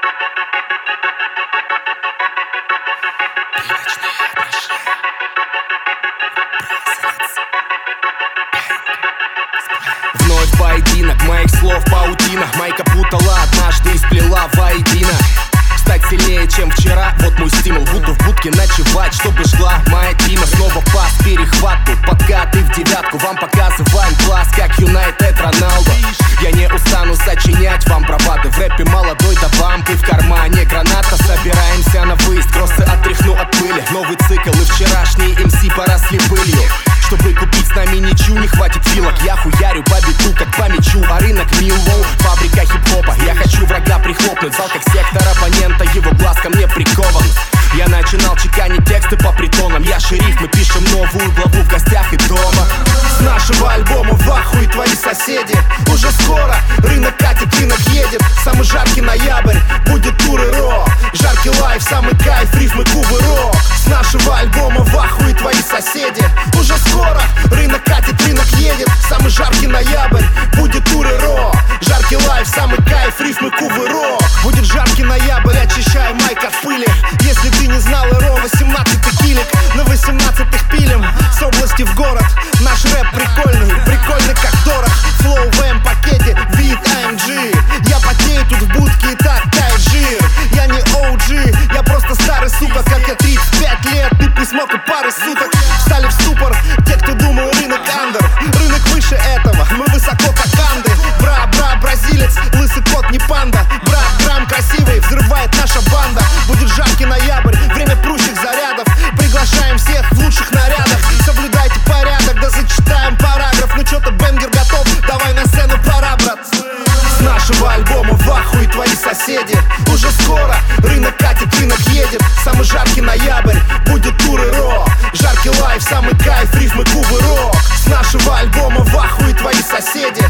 Вновь поединок моих слов паутина. Майка путала однажды и сплела воедино. Стать сильнее, чем вчера, вот мой стимул. Буду в будке ночевать, чтобы шла моя тима. Снова пас, перехват, тут подкаты в девятку. Вам показываем класс, как Юнайтед Роналдо. Я не устану сочинять вам бравады. В рэпе молодой, да бампы в кармане граната. Собираемся на выезд, кроссы отряхну от пыли. Новый цикл и вчерашние МС поросли пылью. Чтобы купить с нами ничью, не хватит вилок. Я хуярю по биту, как по мячу. А рынок Миллоу, фабрика хип-хопа. Я хочу врага прихлопнуть, зал как сектор оппонента. Его глаз ко мне прикован. Я начинал чеканить тексты по притонам. Я шериф, мы пишем новую главу в гостях и дома. С нашего альбома в ахуе твои соседи. Уже скоро рынок катит, рынок едет. Самый жаркий ноябрь, будет тур и рок. Жаркий лайф, самый кайф, рифмы, кубы, рок. С нашего альбома в ахуе твои соседи. Уже скоро рынок катит, рынок едет. Самый жаркий ноябрь, будет тур и рок. Жаркий лайф, самый кайф, рифмы, кубы, рок. Будет жаркий ноябрь, очищаю майк от пыли. Если ты не знал, РО 18-й килик. На 18-х пилим с области в город. Наш рэп прикольный, прикольный как дорог. Флоу в М-пакете, вид AMG. Я потею тут в будке и так тает жир. Я не OG, я просто старый сука. Как я 35 лет, ты не смог и пары суток. Встали в ступор те, кто думал рынок андер. Рынок выше этого, мы высоко как анды. Бра-бра, бразилец, лысый кот не панда. Брат, грамм красивый, взрывает наша банда. Будет жаркий ноябрь, время прущих зарядов. Приглашаем всех в лучших нарядах. Соблюдайте порядок, да зачитаем параграф. Ну чё-то бенгер готов, давай на сцену пора, брат. С нашего альбома в ахуе твои соседи. Уже скоро рынок катит, рынок едет. Самый жаркий ноябрь, будет тур и рок. Жаркий лайф, самый кайф, рифмы, кубы, рок. С нашего альбома в ахуе твои соседи.